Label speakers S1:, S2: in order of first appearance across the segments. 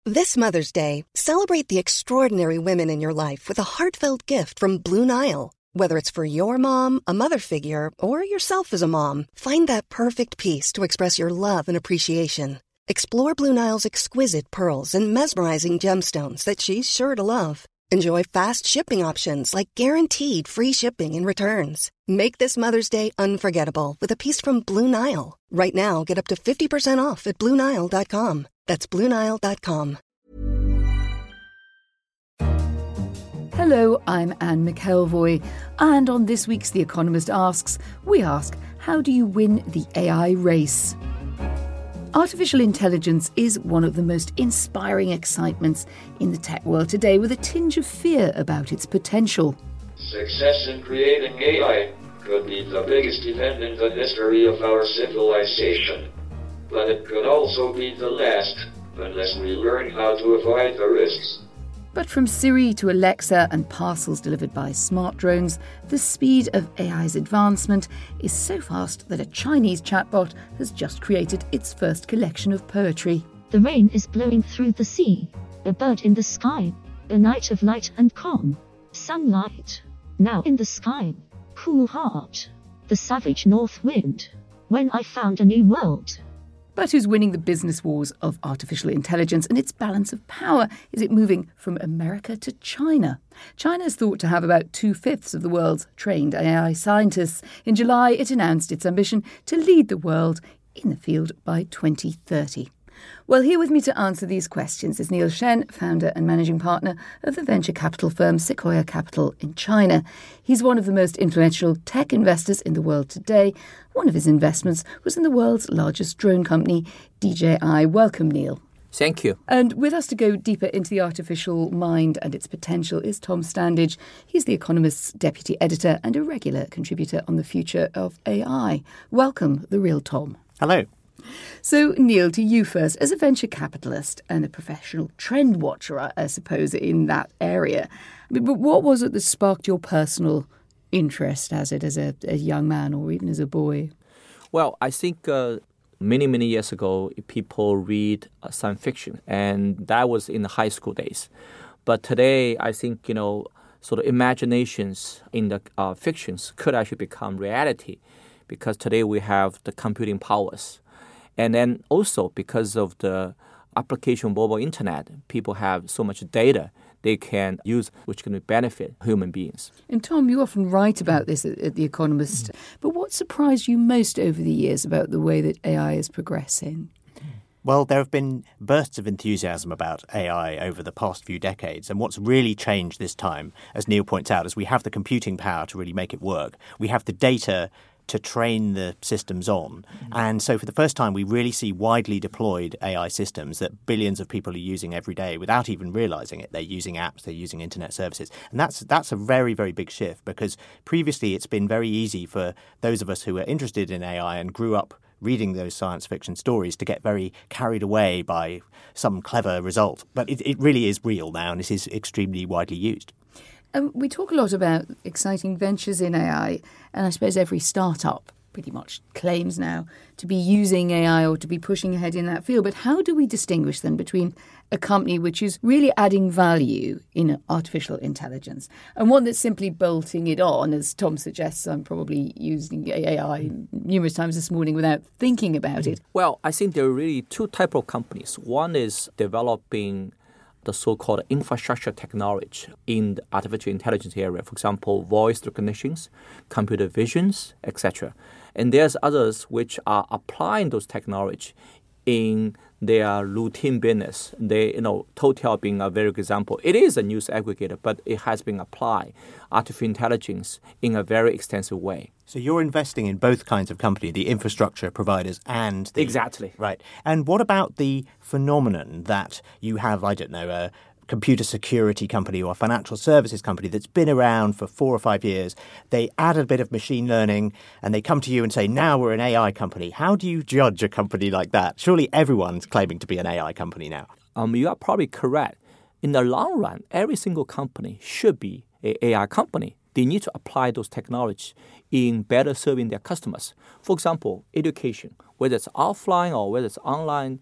S1: This Mother's Day, celebrate the extraordinary women in your life with a heartfelt gift from Blue Nile. Whether it's for your mom, a mother figure, or yourself as a mom, find that perfect piece to express your love and appreciation. Explore Blue Nile's exquisite pearls and mesmerizing gemstones that she's sure to love. Enjoy fast shipping options like guaranteed free shipping and returns. Make this Mother's Day unforgettable with a piece from Blue Nile. Right now, get up to 50% off at BlueNile.com. That's BlueNile.com.
S2: Hello, I'm Anne McElvoy, and on this week's The Economist Asks, we ask, how do you win the AI race? Artificial intelligence is one of the most inspiring excitements in the tech world today, with a tinge of fear about its potential.
S3: Success in creating AI could be the biggest event in the history of our civilization. But it could also be the last, unless we learn how to avoid the risks.
S2: But from Siri to Alexa and parcels delivered by smart drones, the speed of AI's advancement is so fast that a Chinese chatbot has just created its first collection of poetry.
S4: The rain is blowing through the sea, a bird in the sky, a night of light and calm, sunlight, now in the sky, cool heart, the savage north wind, when I found a new world.
S2: But who's winning the business wars of artificial intelligence and its balance of power? Is it moving from America to China? China is thought to have about 2/5 of the world's trained AI scientists. In July, it announced its ambition to lead the world in the field by 2030. Well, here with me to answer these questions is Neil Shen, founder and managing partner of the venture capital firm Sequoia Capital in China. He's one of the most influential tech investors in the world today. One of his investments was in the world's largest drone company, DJI. Welcome, Neil.
S5: Thank you.
S2: And with us to go deeper into the artificial mind and its potential is Tom Standage. He's The Economist's deputy editor and a regular contributor on the future of AI. Welcome, the real Tom.
S6: Hello.
S2: So, Neil, to you first. As a venture capitalist and a professional trend watcher, I suppose, in that area, but what was it that sparked your personal interest as a young man or even as a boy?
S5: Well, I think many years ago, people read science fiction, and that was in the high school days. But today, I think, sort of imaginations in the fictions could actually become reality, because today we have the computing powers. And then also because of the application of mobile internet, people have so much data they can use, which can benefit human beings.
S2: And Tom, you often write about this at The Economist. But what surprised you most over the years about the way that AI is progressing?
S6: Well, there have been bursts of enthusiasm about AI over the past few decades. And what's really changed this time, as Neil points out, is we have the computing power to really make it work. We have the data to train the systems on. And so for the first time, we really see widely deployed AI systems that billions of people are using every day without even realizing it. They're using apps, they're using internet services. And that's a very, very big shift, because previously it's been very easy for those of us who are interested in AI and grew up reading those science fiction stories to get very carried away by some clever result. But it really is real now, and it is extremely widely used.
S2: We talk a lot about exciting ventures in AI, and I suppose every startup pretty much claims now to be using AI or to be pushing ahead in that field. But how do we distinguish then between a company which is really adding value in artificial intelligence and one that's simply bolting it on? As Tom suggests, I'm probably using AI numerous times this morning without thinking about it.
S5: Well, I think there are really two types of companies. One is developing the so-called infrastructure technology in the artificial intelligence area, for example, voice recognitions, computer visions, etc. And there's others which are applying those technology in their routine business. Total being a very good example. It is a news aggregator, but it has been applied artificial intelligence in a very extensive way.
S6: So you're investing in both kinds of company, the infrastructure providers and the...
S5: Exactly.
S6: Right. And what about the phenomenon that you have, a computer security company or a financial services company that's been around for 4 or 5 years? They add a bit of machine learning and they come to you and say, now we're an AI company. How do you judge a company like that? Surely everyone's claiming to be an AI company now.
S5: You are probably correct. In the long run, every single company should be an AI company. They need to apply those technologies in better serving their customers. For example, education, whether it's offline or whether it's online,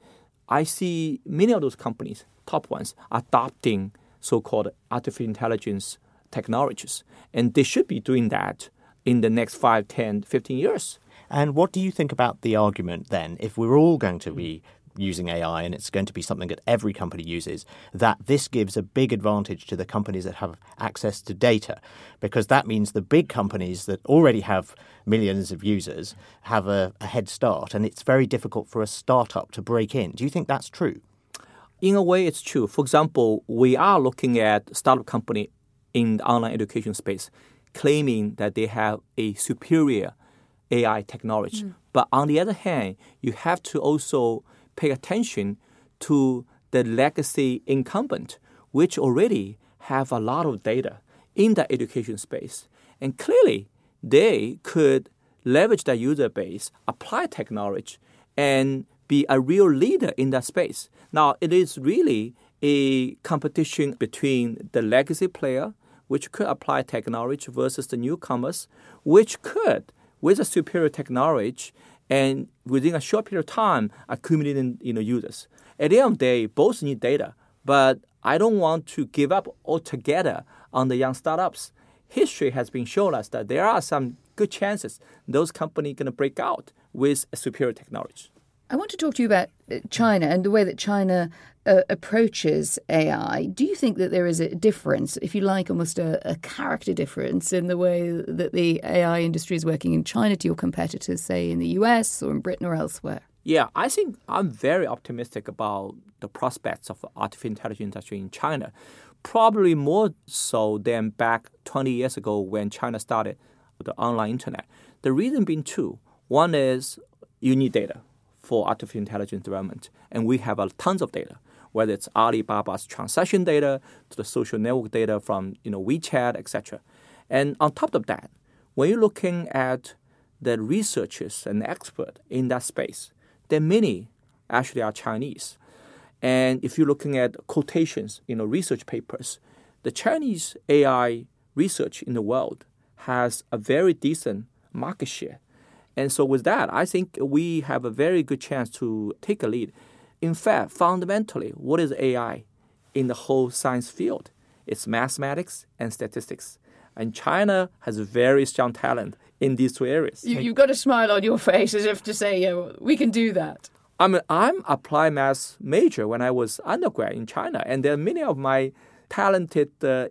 S5: I see many of those companies, top ones, adopting so-called artificial intelligence technologies. And they should be doing that in the next 5, 10, 15 years.
S6: And what do you think about the argument then, if we're all going to be using AI and it's going to be something that every company uses, that this gives a big advantage to the companies that have access to data? Because that means the big companies that already have millions of users have a head start, and it's very difficult for a startup to break in. Do you think that's true?
S5: In a way, it's true. For example, we are looking at startup company in the online education space claiming that they have a superior AI technology. But on the other hand, you have to also pay attention to the legacy incumbent, which already have a lot of data in the education space. And clearly, they could leverage their user base, apply technology, and be a real leader in that space. Now, it is really a competition between the legacy player, which could apply technology, versus the newcomers, which could, with a superior technology, and within a short period of time, accumulating users. At the end of the day, both need data, but I don't want to give up altogether on the young startups. History has been shown us that there are some good chances those companies are going to break out with a superior technology.
S2: I want to talk to you about China and the way that China approaches AI. Do you think that there is a difference, if you like, almost a character difference in the way that the AI industry is working in China to your competitors, say, in the US or in Britain or elsewhere?
S5: Yeah, I think I'm very optimistic about the prospects of the artificial intelligence industry in China, probably more so than back 20 years ago when China started the online internet. The reason being two. One is you need data for artificial intelligence development, and we have tons of data, whether it's Alibaba's transaction data to the social network data from WeChat, etc. And on top of that, when you're looking at the researchers and experts in that space, there many actually are Chinese. And if you're looking at quotations, research papers, the Chinese AI research in the world has a very decent market share. And so with that, I think we have a very good chance to take a lead. In fact, fundamentally, what is AI in the whole science field? It's mathematics and statistics. And China has a very strong talent in these two areas.
S2: You've got a smile on your face as if to say, we can do that.
S5: I'm applied math major when I was undergrad in China. And there are many of my talented,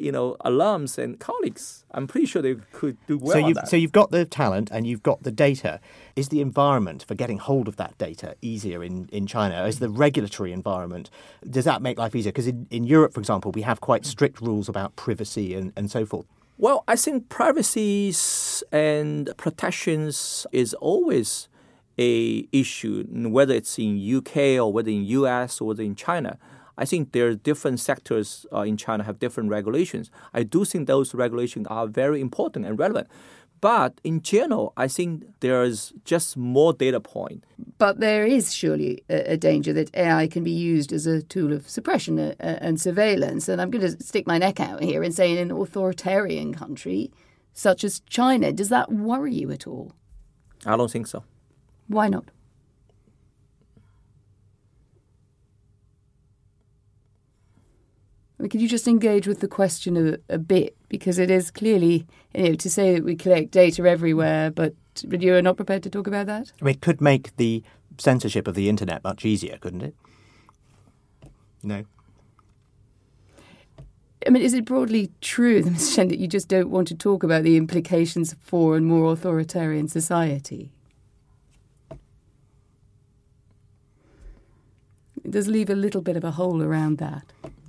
S5: alums and colleagues. I'm pretty sure they could do well on that.
S6: So you've got the talent and you've got the data. Is the environment for getting hold of that data easier in China? Is the regulatory environment, does that make life easier? Because in Europe, for example, we have quite strict rules about privacy and so forth.
S5: Well, I think privacy and protections is always a issue, whether it's in UK or whether in US or whether in China. I think there are different sectors in China have different regulations. I do think those regulations are very important and relevant. But in general, I think there's just more data point.
S2: But there is surely a danger that AI can be used as a tool of suppression and surveillance. And I'm going to stick my neck out here and say in an authoritarian country such as China, does that worry you at all?
S5: I don't think so.
S2: Why not? Could you just engage with the question a bit? Because it is clearly, to say that we collect data everywhere, but you are not prepared to talk about that?
S6: It could make the censorship of the internet much easier, couldn't it? No.
S2: I mean, is it broadly true, Mr. Chen, that you just don't want to talk about the implications for a more authoritarian society? It does leave a little bit of a hole around that.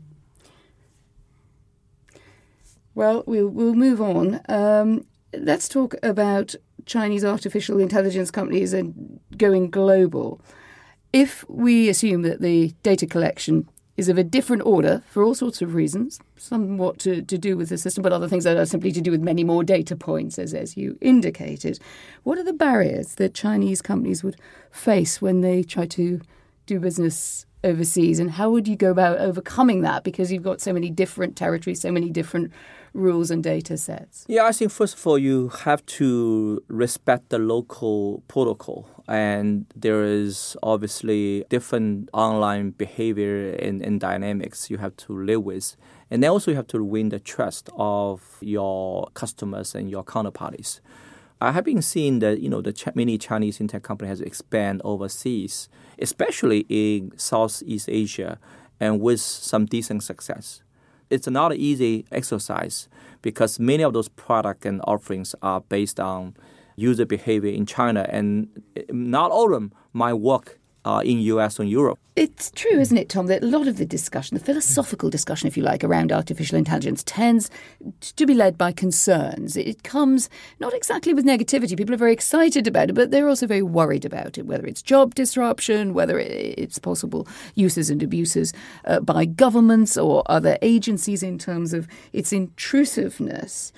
S2: Well, we'll move on. Let's talk about Chinese artificial intelligence companies and going global. If we assume that the data collection is of a different order for all sorts of reasons, somewhat to do with the system, but other things that are simply to do with many more data points, as you indicated, what are the barriers that Chinese companies would face when they try to do business overseas, and how would you go about overcoming that? Because you've got so many different territories, so many different rules and data sets?
S5: Yeah, I think first of all, you have to respect the local protocol. And there is obviously different online behavior and dynamics you have to live with. And then also you have to win the trust of your customers and your counterparties. I have been seeing that, many Chinese fintech companies has expand overseas, especially in Southeast Asia, and with some decent success. It's not an easy exercise because many of those products and offerings are based on user behavior in China, and not all of them might work in US or Europe.
S2: It's true, isn't it, Tom, that a lot of the discussion, the philosophical discussion, if you like, around artificial intelligence tends to be led by concerns. It comes not exactly with negativity. People are very excited about it, but they're also very worried about it, whether it's job disruption, whether it's possible uses and abuses by governments or other agencies in terms of its intrusiveness.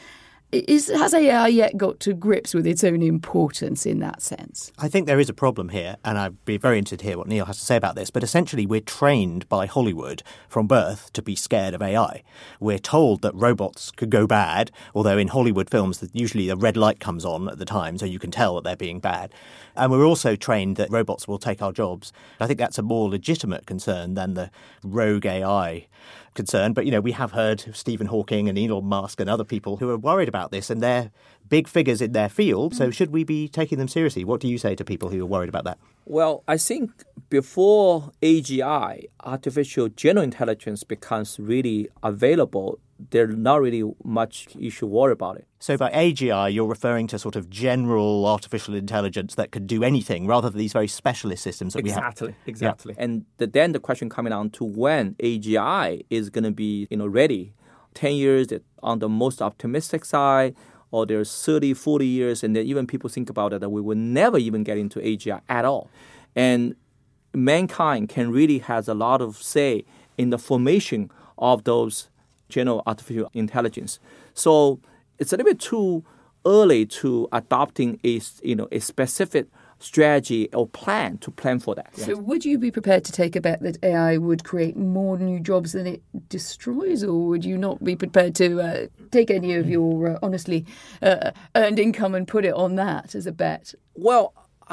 S2: Has AI yet got to grips with its own importance in that sense?
S6: I think there is a problem here, and I'd be very interested to hear what Neil has to say about this. But essentially, we're trained by Hollywood from birth to be scared of AI. We're told that robots could go bad, although in Hollywood films, usually the red light comes on at the time, so you can tell that they're being bad. And we're also trained that robots will take our jobs. I think that's a more legitimate concern than the rogue AI concern. But, we have heard of Stephen Hawking and Elon Musk and other people who are worried about this, and they're big figures in their field. So should we be taking them seriously? What do you say to people who are worried about that?
S5: Well, I think before AGI, artificial general intelligence, becomes really available, there's not really much you should worry about it.
S6: So by AGI, you're referring to sort of general artificial intelligence that could do anything rather than these very specialist systems that we have.
S5: Exactly. Yeah. And then the question coming down to when AGI is going to be ready. 10 years on the most optimistic side, or there's 30, 40 years, and then even people think about it that we will never even get into AGI at all. And mankind can really has a lot of say in the formation of those general artificial intelligence. So it's a little bit too early to adopting a specific strategy or plan for that.
S2: So would you be prepared to take a bet that AI would create more new jobs than it destroys, or would you not be prepared to take any of your honestly earned income and put it on that as a bet?
S5: Well,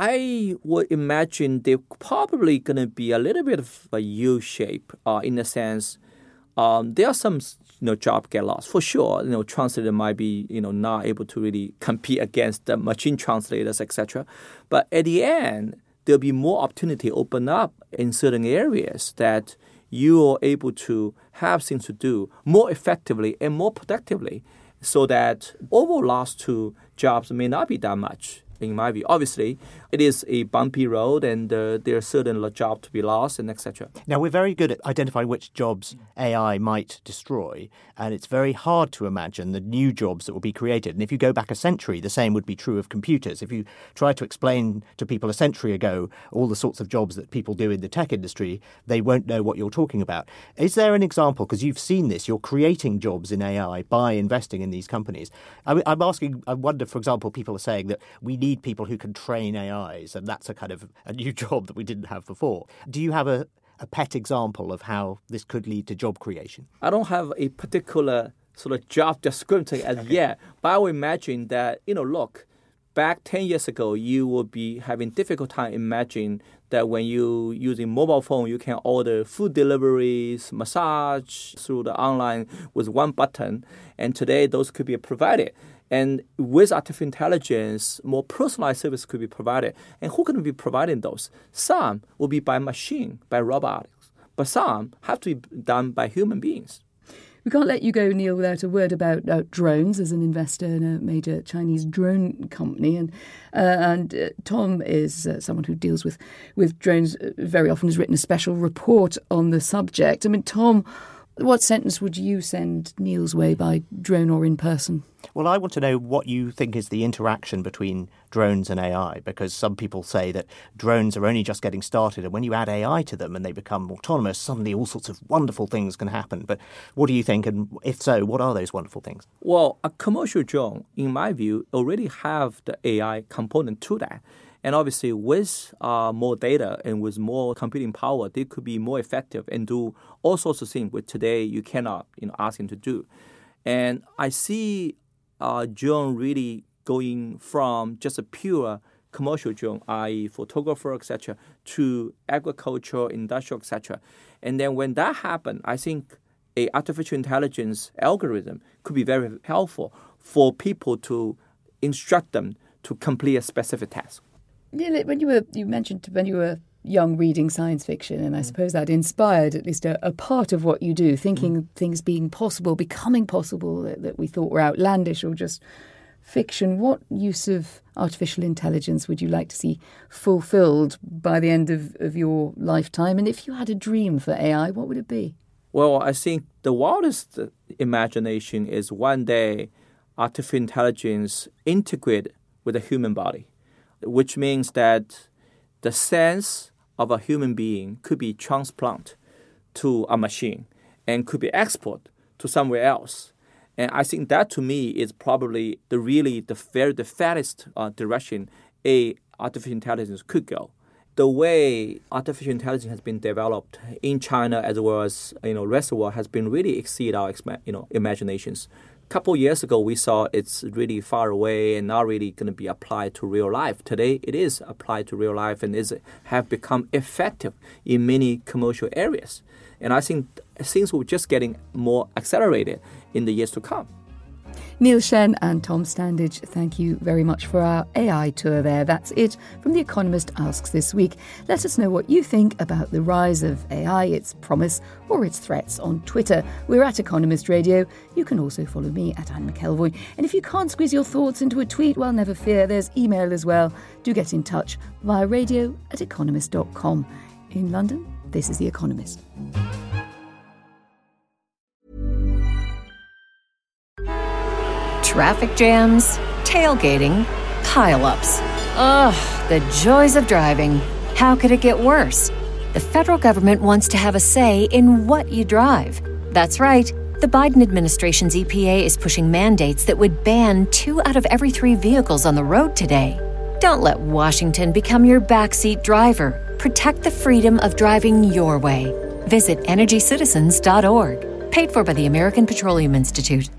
S5: I would imagine they're probably going to be a little bit of a U-shape in the sense there are some job get lost for sure. Translator might be not able to really compete against the machine translators, etc. But at the end, there'll be more opportunity open up in certain areas that you are able to have things to do more effectively and more productively, so that overall loss to jobs may not be that much. In my view, obviously, it is a bumpy road, and there are certain jobs to be lost, and etc.
S6: Now, we're very good at identifying which jobs AI might destroy, and it's very hard to imagine the new jobs that will be created. And if you go back a century, the same would be true of computers. If you try to explain to people a century ago all the sorts of jobs that people do in the tech industry, they won't know what you're talking about. Is there an example, because you've seen this, you're creating jobs in AI by investing in these companies. I wonder, for example, people are saying that we need people who can train AIs, and that's a kind of a new job that we didn't have before. Do you have a pet example of how this could lead to job creation?
S5: I don't have a particular sort of job description as yet, but I would imagine that, look, back 10 years ago, you would be having difficult time imagining that when you using mobile phone, you can order food deliveries, massage through the online with one button. And today, those could be provided. And with artificial intelligence, more personalized service could be provided. And who can be providing those? Some will be by machine, by robotics, but some have to be done by human beings.
S2: We can't let you go, Neil, without a word about drones as an investor in a major Chinese drone company. And Tom is someone who deals with drones very often, has written a special report on the subject. I mean, Tom, what sentence would you send Neil's way by drone or in person?
S6: Well, I want to know what you think is the interaction between drones and AI, because some people say that drones are only just getting started, and when you add AI to them and they become autonomous, suddenly all sorts of wonderful things can happen. But what do you think, and if so, what are those wonderful things?
S5: Well, a commercial drone, in my view, already have the AI component to that. And obviously, with more data and with more computing power, they could be more effective and do all sorts of things which today you cannot ask them to do. And I see drone really going from just a pure commercial drone, i.e. photographer, etc., to agriculture, industrial, etc. And then when that happened, I think a artificial intelligence algorithm could be very helpful for people to instruct them to complete a specific task.
S2: Yeah, you mentioned when you were young reading science fiction, and I suppose that inspired at least a part of what you do, thinking things being possible, becoming possible that we thought were outlandish or just fiction. What use of artificial intelligence would you like to see fulfilled by the end of your lifetime? And if you had a dream for AI, what would it be?
S5: Well, I think the wildest imagination is one day artificial intelligence integrate with the human body, which means that the sense of a human being could be transplanted to a machine and could be exported to somewhere else. And I think that, to me, is probably the fattest direction artificial intelligence could go. The way artificial intelligence has been developed in China as well as rest of the world has been really exceed our imaginations. A couple of years ago, we saw it's really far away and not really going to be applied to real life. Today, it is applied to real life and have become effective in many commercial areas. And I think things will just getting more accelerated in the years to come.
S2: Neil Shen and Tom Standage, thank you very much for our AI tour there. That's it from The Economist Asks this week. Let us know what you think about the rise of AI, its promise or its threats on Twitter. We're at Economist Radio. You can also follow me at Anne McElvoy. And if you can't squeeze your thoughts into a tweet, well, never fear, there's email as well. Do get in touch via radio@economist.com. In London, this is The Economist.
S7: Traffic jams, tailgating, pile-ups. Ugh, the joys of driving. How could it get worse? The federal government wants to have a say in what you drive. That's right. The Biden administration's EPA is pushing mandates that would ban 2 out of every 3 vehicles on the road today. Don't let Washington become your backseat driver. Protect the freedom of driving your way. Visit EnergyCitizens.org. Paid for by the American Petroleum Institute.